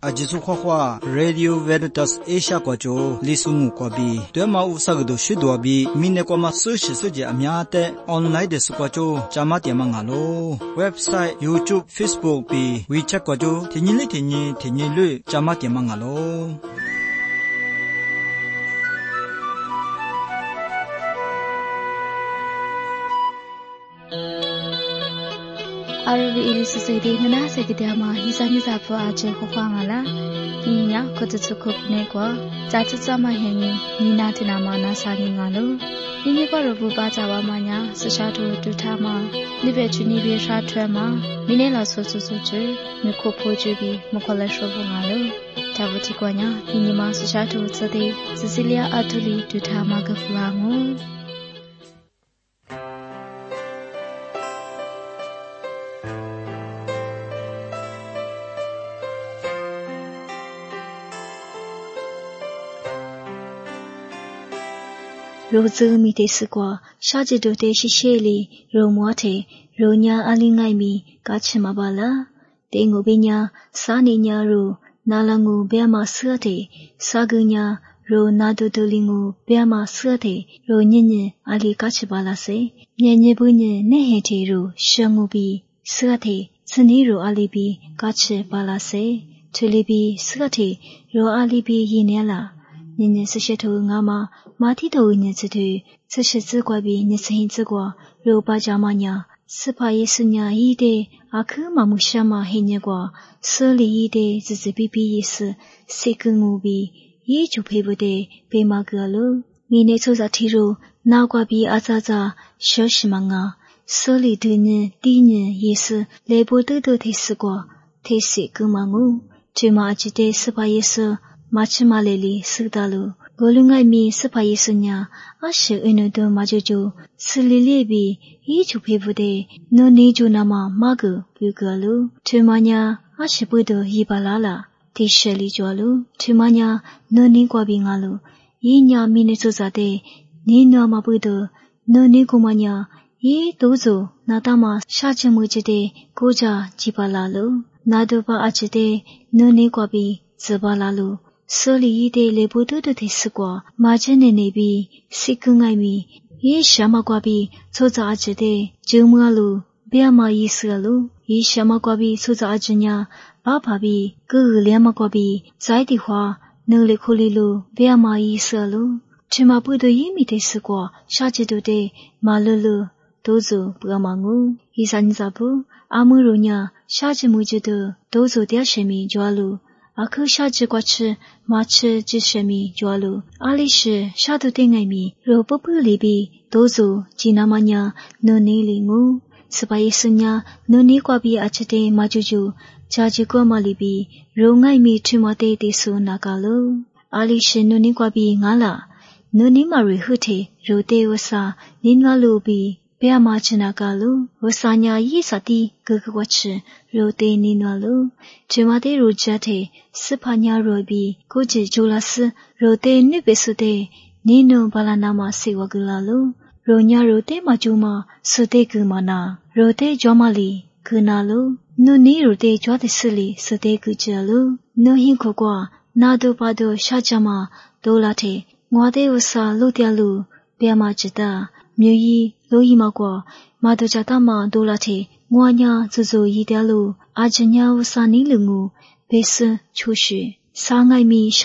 ajisu khwa Radio Veritas Asia kwa jo lisungu kwa bi twema usagdo shidwa bi mine kwa ma soje amya te online de su kwa jo chama tiama ngalo website YouTube Facebook bi WeChat kwa jo tinyi lu chama tiama ngalo Arabi ili society ngana sekidama hisamiza po aje khofangala ninya kotutsukop ne kwa chatsama hengi nina tinama na sangi ngalo nini paro ba jawa manya sashatu tutama nibe chuni bi sha thwama minela sosusuche mikopho jubi mukhola shobo ngalo tabuti kwanya nini ma sashatu tsade Cecilia Atuli tutama gaflangu Rozu mi te sikwa shajido te shisheli romote ronya alingai mi kachima bala tengo binya saninya ro nalangu beama sate sagunya ro nadodolingu beama sate ro nyenye ali kachibala se nyenye bunye nehete ro shangubi sate sniro alibi kachibala se tulibi sate ro alibi yinela nyenye sasheto ngama Mati to nye zitu, zishi zigwa bi nye zihin zigwa, ro ba jama nya, sipa yesu nya yide, aku mamu shama he nye gwa, soli yide zizi bibi yesu, siku ngubi, yi ju pebu de, be ma galo, mi ne to za tiro, na gwa bi azaza, shoshima nga, soli du nye, di nye yesu, lebo dodo te sigwa, te siku mangu, juma ajide sipa yesu, machima leli sigdalu. Golungai mi sipa yesunya, ashe enudo majojo, sililebi, ichu pebude, no nejo nama magu, bugalu, tumanya, ashe budo yibalala, tisheli jualu, tumanya, no nigwabi ngalu, inya minetuzade, nino mabudo, no nigumanya, I dozo, nadama shachemujide, goja jibalalu, nadoba ajide, no nigwabi, zibalalu. Soli yide lebododo te sigwa, majene nebi, sikungai mi, yi shamagwabi, soza ajede, jumgalu, beama yisgalu, yi shamagwabi soza ajenya, bababi, liamagwabi, zaidihwa, nule kulilu, beama yisgalu, chimabudo yimi te sigwa, shajido de, malulu, dozo, bramangu, izanzabu, amurunya, shajimujido, dozo diashemi jualu, Aku shaji kwachi machi jishemi jualu. Alishi shadu dengai mi ro popu libi dozo jinamanya no nili ngu. Sebayi sunya no ni kwabi achite majuju jaji goma libi ro ngai mi tumate desu nagalu. Alishi no ni kwabi ngala. No ni mari hute ro de wasa ningalu bi beama chinagalu. Wasanya yi sati gugwachi ro de ningalu. Tumate ro jate Sipanya robi, koji julas, rote nubesude, nino balanama siwagulalu, ronya rote majuma, sude gumana, rote jomali, gunalu, no ni rote jwadisili, sude gujalu, no hinkogwa, nado bado shajama, dolate, ngwade wasa lodialu, beama jida, myuyi, loyimagwa, mado jatama dolate, ngwanya zuzo yidalu, ajanya wasa nilungu, Besu chushi, sangai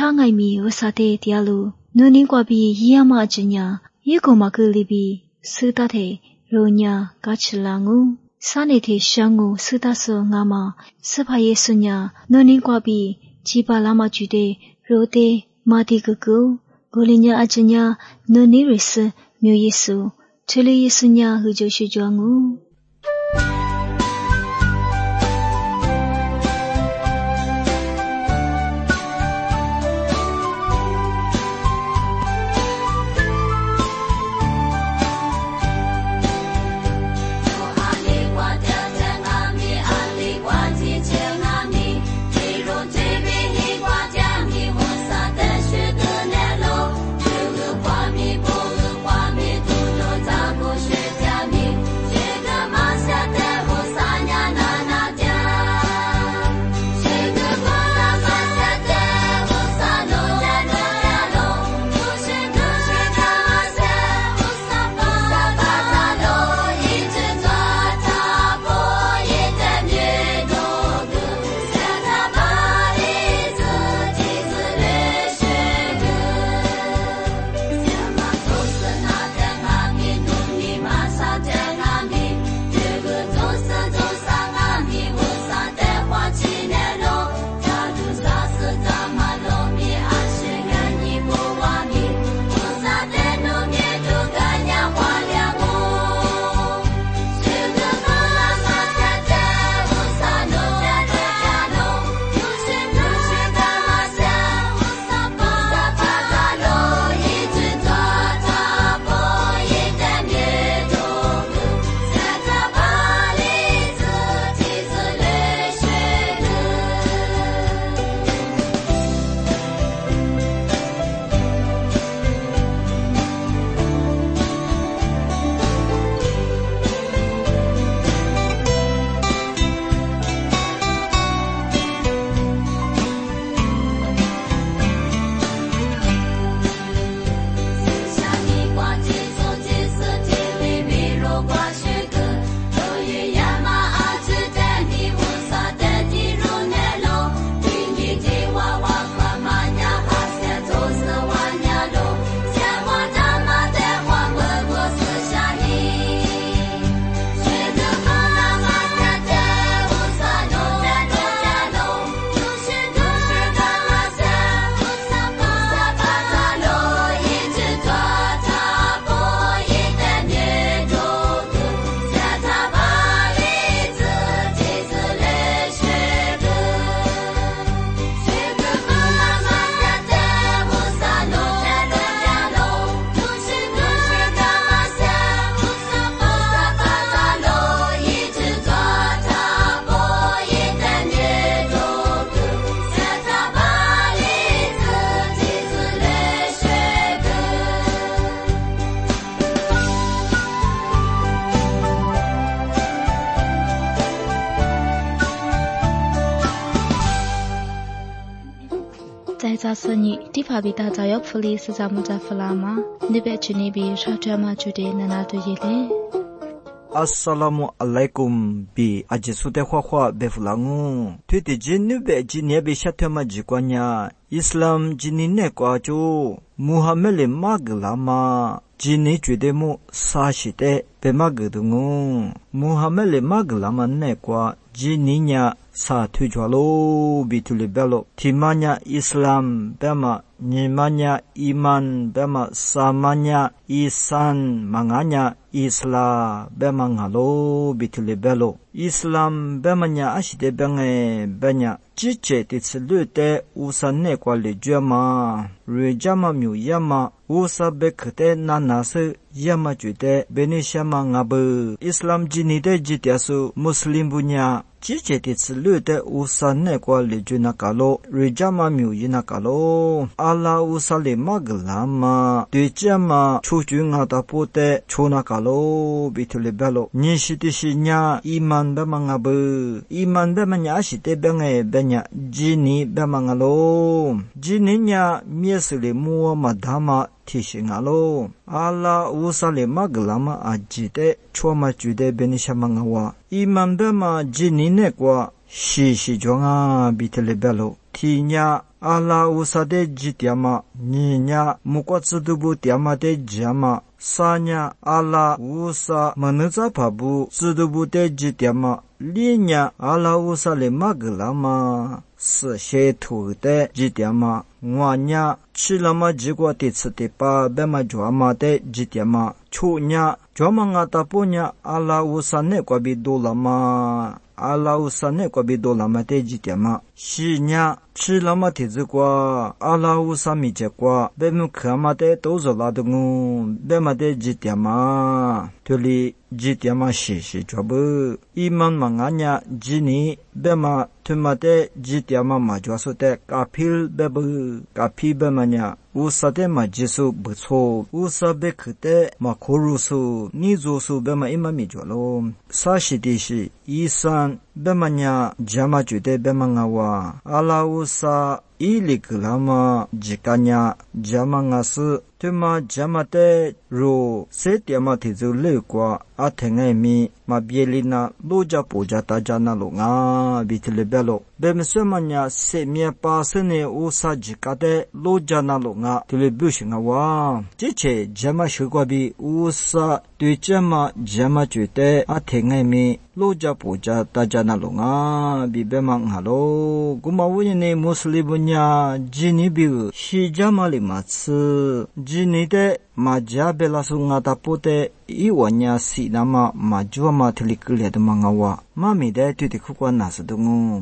mi wasate dialu, nuni kwabi yiyama ajenya, yiko makulibi, sudate, ronya, gachilangu, sanete shangu sudaso ngama, sipa yesunya, nuni kwabi, jiba lama jude, rote, mati gugu, golinya ajenya, nuni risu, myo yesu, tuli yesunya hujo shujuangu. Shut 索尼蒂法比达早要普利斯扎木扎弗拉玛，你别去那边沙特马主的那对耶嘞。 Assalamu alaikum bi ajisute khwa befulangu twiti jinnu be jinne be shatama jikwanya Islam jinine kwa chu Muhammad maglama jinni chudemu sashite be magdungu Muhammad maglama ne kwa jinninya sa thujwalo bitule belo timanya Islam bema nimanya iman bema samanya isan manganya Isla bema ngalo bitule belo Islam bemanya ashide benge benya chiche titslute usanne kwale jama rejama myu yama usa bekte nanase yama jude benishama ngabu Islam jinide jitiasu muslim bunya chiche titslute usanne kwale juna kalo rejama myu yina kalo ala usale maglama dejama chujunga tapote chona kalo bitule belo nishidishinya iman bemangabu iman bemanya ashite benge benya jini bemangalo jininya miesle muwa madama tishingalo ala usale maglama ajite choma jude benishamangawa iman bema jinine kwa shishi jonga bitele belo tinya ala usade jitiama ninya mukwatsudubu tiama de jama sanya ala usa manuza pabu tsudubu de jitiama linya ala usale maglama se tu de jitiama ngwanya chilama jigwa titsute pa bema jwama de jitiama chunya jwama nga taponya ala usane kwa bidolama ala usane kwa bidolama de jitiama shinya chilama tizukwa ala usami jekwa bemu kama de dozo ladungu bema de jitiama tuli jitiama shishi jobu iman manganya jini bema tumate jitiama majwasote kapil bebu kapi bemanya usade majisu butso usabe kute makorusu nizosu bema imami jwalo sashidishi isan bemanya jama jude bemangawa ala usa iliklama jikanya jamangasu tuma jamate ro setiama tizu lekwa athengemi mabielina loja poja tajana longa bitile belo bemsemanya semia pasene usa jikate loja na longa tilebushinga wa chiche jama shugwabi usa tuchama jama chute athengemi loja poja tajana longa bibemang halo gumawune muslimunya jinibi shijamali matsu jinide majabela sunga tapote iwanya sinama majwa matlikle de mangawa mamide tuti khukwa nasdungu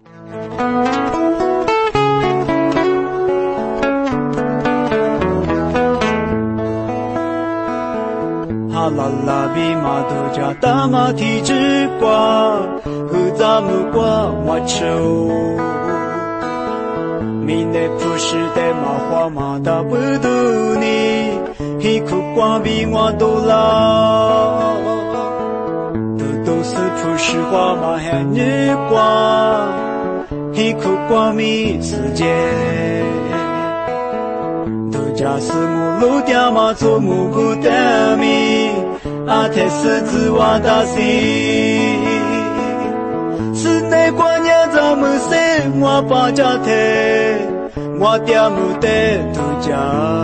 halala bi madoja tamati jikwa huzamu kwa macho mine pushi de mahwa mada buduni hiku kwa bi wa dola do su pushi hua ma he ni kwa hiku kwa mi sije do ja su mu lu dia ma zu mu bu de mi a te se zi wa da si是内观念怎么是我把家的我爹母的都家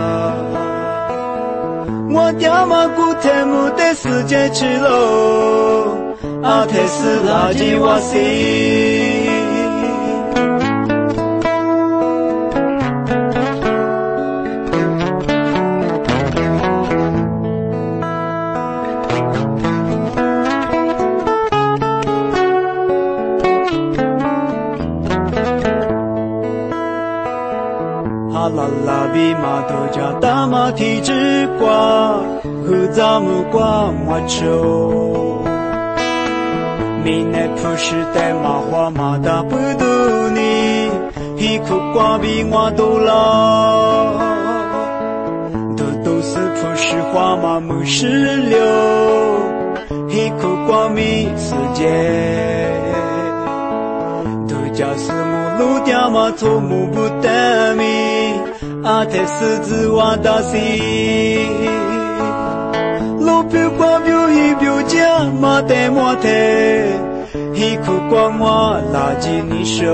我爹妈姑天母的世界去了啊特是垃圾我心啦啦比马多加大马体之瓜和咱们瓜马球明年普世的马花马大不多你一口瓜比我多了都是普世花马木石榴一口瓜米世界都叫是木路掉马做木不得米阿特狮子我打死，路标挂标一标价，马得马得，一苦光我垃圾你手，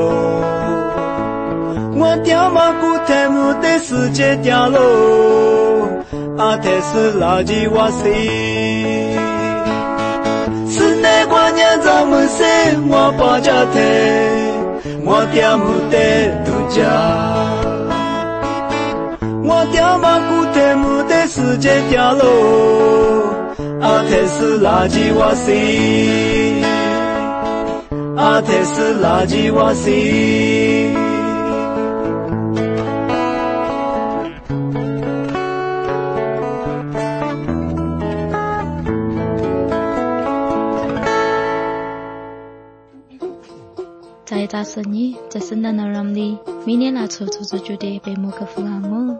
我掉马古特木的世界掉落，阿特是垃圾我死，是那关键咱们谁我把家特，我掉木的度假。我掉马古特木的世界掉落，阿特是垃圾我死，阿特是垃圾我死。 在大森尼，在圣诞老人里，明年拿出出就得被莫克弗拉姆。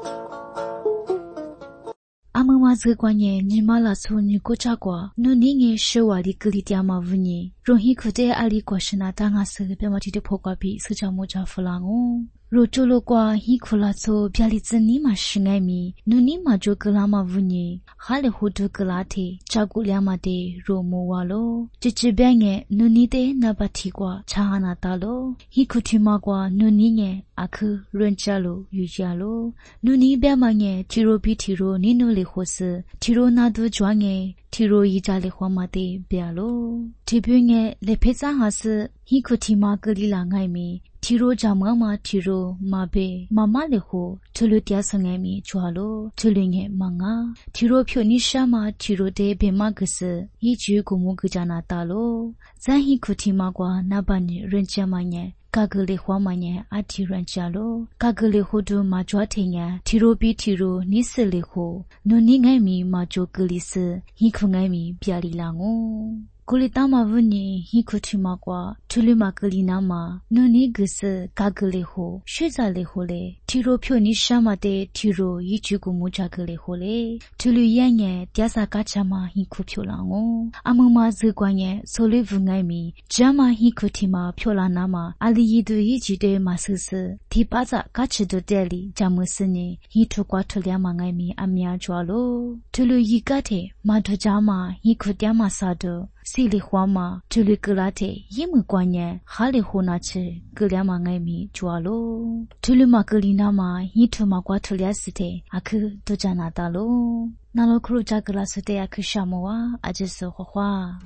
阿姆瓦这个观念，你马拉出你国家过，努尼年是瓦里格里迪亚马乌尼，容易苦的阿里国是那当阿斯的被马提的破瓜比，是叫莫扎弗拉姆。若做了过，伊苦拉出别里子尼马是爱米，努尼马就格拉马乌尼，哈里糊涂格拉提，照顾两马的若莫瓦咯，这边个努尼的那把提过，查哈那达咯，伊苦提马过努尼个阿克润加咯，瑜伽咯，努尼边嘛个提罗比提罗尼努里霍斯，提罗那都装个。提罗伊扎里花马的别咯，提边个来配上哈是，伊可提马格里拉爱米，提罗扎妈妈提罗马贝妈妈里后，提罗嗲生爱米抓咯，提罗个妈啊，提罗票你啥嘛提罗的别马个是，伊句古木个加拿大咯，咱伊可提马瓜那班人人家嘛呢。嘎格里花嘛呢，阿提软加咯，嘎格里后头马抓天呀，提罗比提罗尼斯里后，努尼爱米马就格里斯，伊可爱米别里lang哦。古里大马乌尼，伊可提马瓜，图里马格里那马，努尼格斯嘎格里后，学扎里后嘞，提罗票你啥嘛的提罗伊句古木扎格里后嘞，图里眼眼嗲啥嘎cha嘛伊可票lang哦，阿姆马这关眼，所里乌爱米，这嘛伊可提马票啦那嘛，阿里伊都伊句的马斯斯，提巴扎嘎吃都这里，加姆斯呢，伊图瓜图两嘛爱米阿米亚抓咯，图里伊嘎的马图加嘛，伊可嗲嘛啥的。西里花嘛，这里格拉特也没关键，哈里胡那吃格两嘛爱米抓咯，这里嘛格里那嘛，一头嘛瓜头俩死的，阿克都加拿大咯，那罗克鲁扎格拉死的阿克沙漠啊，阿就是花花。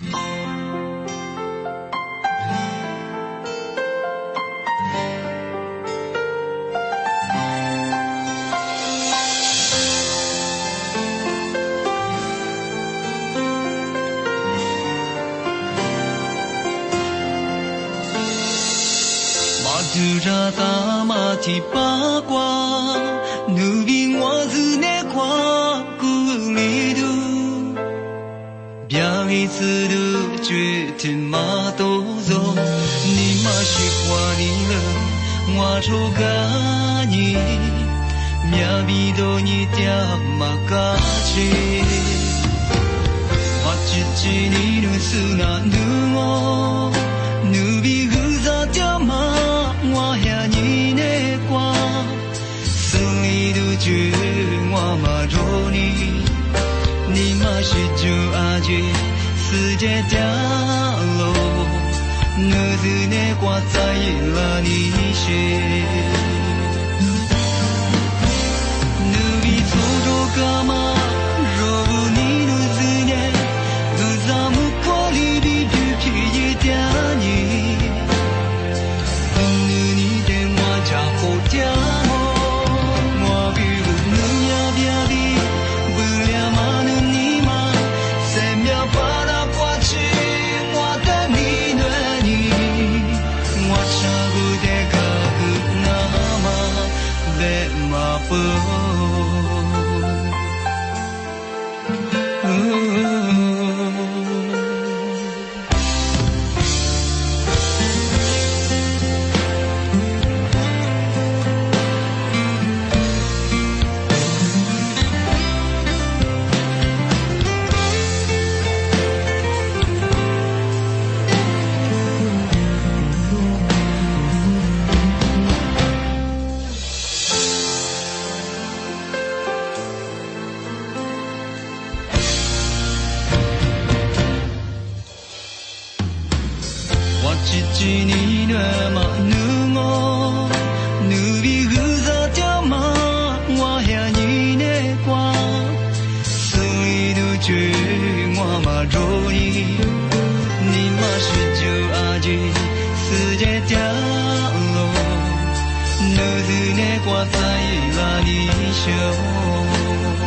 두라 다마티 빠과 누빈 와즈네 과 꾸리두 벼이스르 쥐트마도조 니마시과리르 와조가니 미야비도니 띠아마까지 와치치니누 스나 누모 누비 흐자띠아마我呀你那瓜，生里都觉我嘛着你，你嘛是就阿姐世界掉落，我是那瓜在了你些，你比做着干嘛？若不你都是呢，都咱们过里比比皮一点你。我你的嘛女我女比不早掉嘛我呀你的瓜所以都觉我嘛容易你嘛是就阿姐世界掉落女子的瓜在哪里修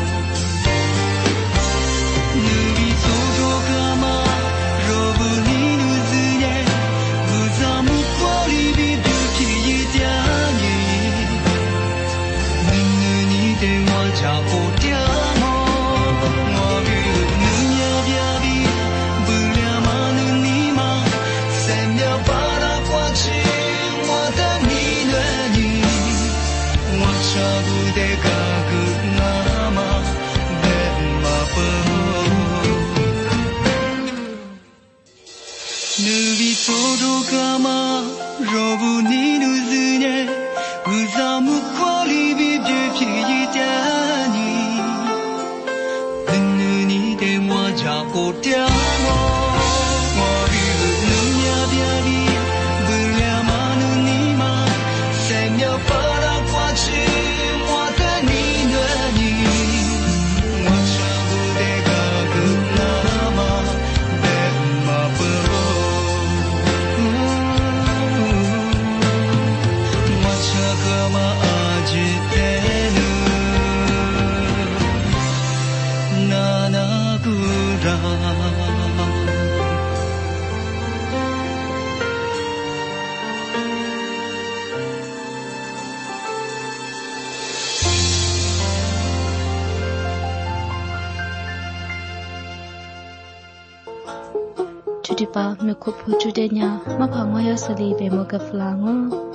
จุดปาไม่คบผู้จุดเดียมาพังวายสลีเบมกับฟลาง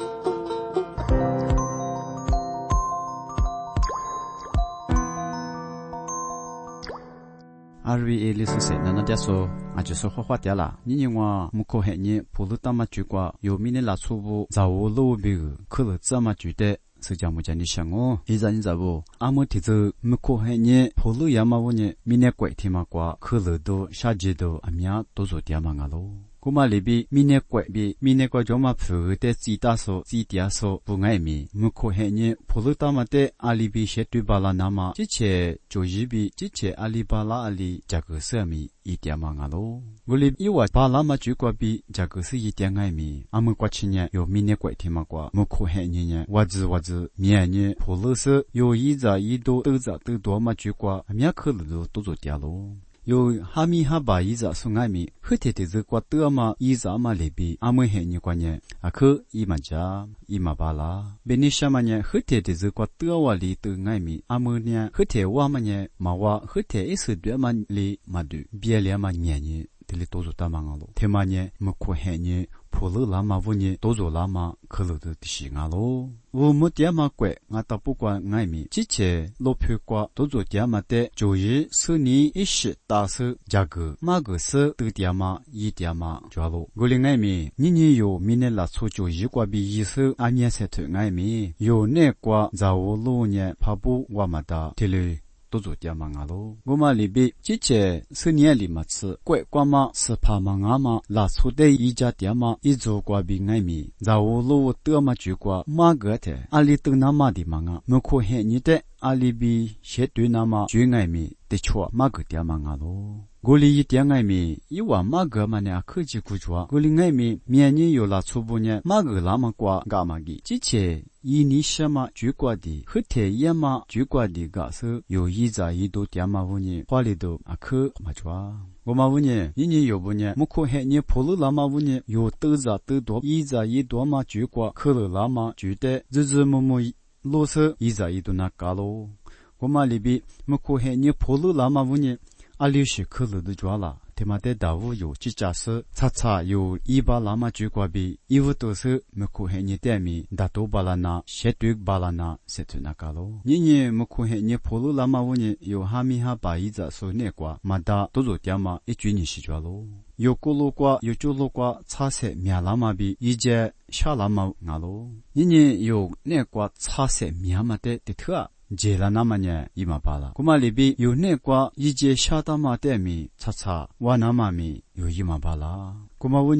RVA ลิสุเสนันเดียโซอาจจะสุขวัดยาละนี่ว่ามุขเหนี่ผู้ลุตามาจุกว่าโยมิเนลาสูบุจะวูลูบิกคือลุตามาจุดเด是讲目前的项目，现在你知不？阿么提着木可海呢，普鲁亚马乌呢，明年过天嘛过，可乐都夏季都阿米亚都做点嘛个咯。古嘛里边明年过就嘛普的几大数几点数不爱米，木可海呢，普鲁大嘛的阿里边些对巴拉那么，之前就一比之前阿里巴拉阿里价格是米一点嘛个咯。我里以为巴拉嘛就过比价格是一点爱米，阿么过去呢有明年过天嘛过，木可海呢，我知明年普鲁是有一扎一多都多嘛就过，阿米亚可乐都做点咯。有哈米哈巴一扎送爱米，和天天是过得嘛一扎嘛里边，阿么嘿你关呢？阿克伊嘛家伊嘛巴拉，别你什么呢？和天天是过得哇里都爱米，阿么呢？和天哇嘛呢？嘛哇和天一时对嘛里嘛对，别了嘛年呢？这里都做大忙了，天嘛呢？么可嘿呢？普鲁拉嘛乌呢？都做拉嘛可乐的是啊咯。我们点嘛贵，我倒不管爱米，之前老票瓜都做点嘛的，就是10年一时大手价格，马个是都点嘛一点嘛抓咯。我的爱米，你有明年拉出就一瓜比一手阿年才头爱米，有那瓜在我路呢跑步我嘛的，这里。都做点嘛咯，我嘛里边之前10年里嘛吃，贵瓜嘛是怕嘛嘛，拉出的一家店嘛，一做瓜比爱米，在我路得嘛就瓜马个的，阿里都那嘛的嘛啊，没可恨你的，阿里比些对那嘛就爱米的错马个点嘛咯。我里一点爱米，一碗马个嘛呢科技古着，我里爱米明年有拉出不呢，马个那么瓜干嘛的？之前一年什么就瓜的，和天也嘛就瓜的个是有一扎一多点嘛不呢，花里头啊科嘛着。我嘛问你，你有不呢？木可还你普鲁拉嘛问你，有多少多多一扎一多嘛就瓜，可乐拉嘛就得日么罗色一扎一多那嘎咯。我嘛里边木可还你普鲁拉嘛问你。阿里是可乐的抓了，他妈的大屋有几家是，查有100拉嘛就过比，1都是没可恨你点米，大多巴拉那，些对巴拉那，是做那个咯。你没可恨你普鲁拉嘛问你有哈米哈巴一家说那瓜，嘛大都做点嘛，一句你是抓咯。有咕噜瓜，有猪噜瓜，茶色面拉嘛比一节小拉嘛阿咯。你有那瓜茶色面嘛的特。杰拉那么呢，伊嘛巴拉，古马里边有那瓜一节小大马带米，查瓦那嘛米有伊嘛巴拉。古马问你，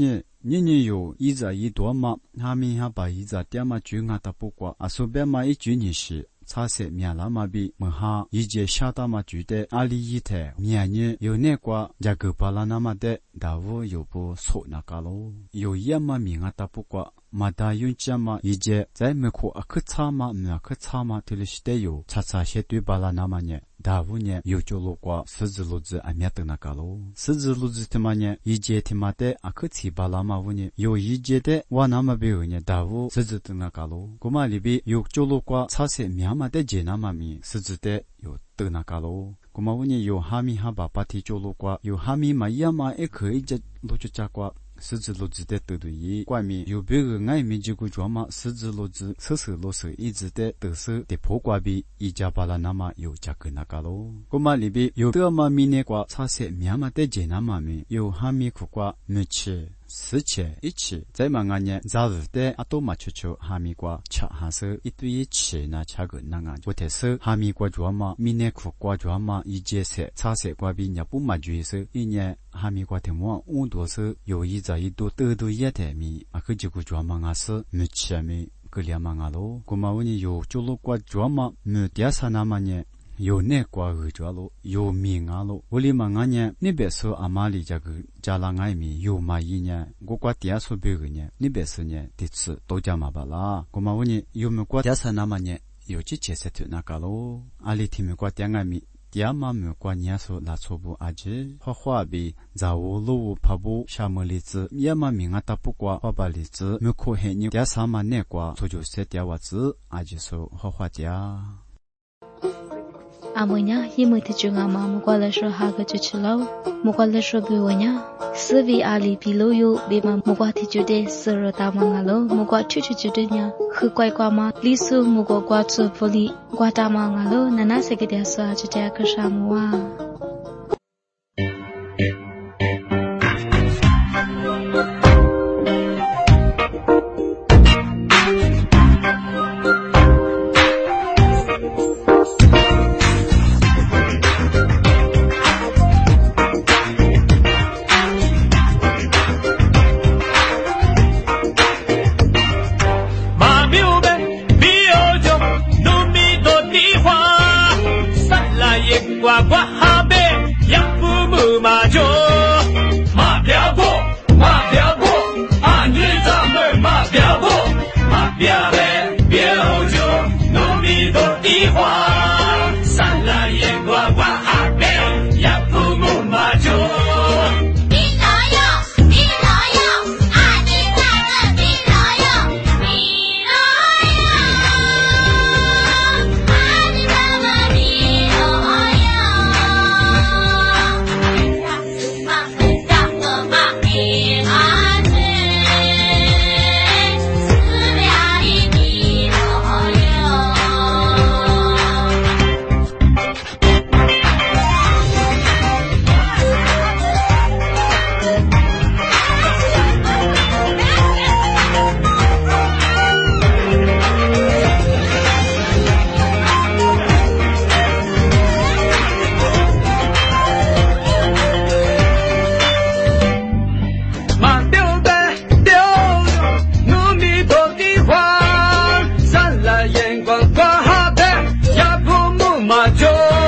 你你有一直一多嘛，哈密哈把一直点嘛就俺的不过，啊苏边嘛一句你是。查实面了嘛比门哈一节下大嘛觉得阿里一台面呢有那个加个巴拉那么的大屋有不错那个咯，有一嘛名啊大不过嘛大用家嘛一节在门口啊可查嘛没可查嘛对了是得有查查些对巴拉那么呢大屋呢有就路过十字路子啊面的那个咯，十字路子他妈呢一节他妈的啊可吃巴拉嘛屋呢有一节的我那么别有呢大屋十字的那个咯，古嘛里边有就路过查实面嘛的节那么咪十字的有的那个咯。古嘛屋呢有哈密哈把巴提就路过有哈密嘛也嘛也可以这路就加过。十字路子的对对一，外面有别个爱面结果装嘛，十字路子测试路手一直的得手的破挂比一家巴拉那么有价格那个咯。古嘛里边有的嘛米那挂查实面嘛的节那么面有哈密苦瓜没吃。四切一起在嘛俺呢早日的阿多嘛球球哈密瓜吃哈手一对一起那吃个那俺我特色哈密瓜装嘛米内苦瓜装嘛一节色茶色瓜比人不嘛就色一年哈密瓜的么温度是有一在一多得多一点米啊个结果装嘛俺是没吃米个两嘛俺咯古嘛我呢有就路瓜装嘛没点啥那么呢有那瓜个着咯，有名啊咯。我哩嘛俺呢，你别说阿妈里这个家啦爱米有嘛一呢，我瓜点说别个呢，你别说呢，第次都讲嘛吧啦。我嘛我呢有没瓜点啥那么呢？有几节是对那个咯。阿里听没瓜点爱米，点嘛没瓜年说拉错不阿姐，花花比早午路跑步下么例子，也嘛名啊打不瓜花把例子，没可黑你点啥嘛那瓜，做就是点袜子，阿姐说花花点。 Amonya yimui tijunga ma mugwala sho haga chuchilo mugwala sho biwanya sivi ali biloyo bema mugwa tijude sero tamangalo mugwa chuchujude nya khkwai kwa ma lisu mugwa kwa chu poli kwa tamangalo nana sekede so ajute akashamwa 眼光挂哈的，也不木马就。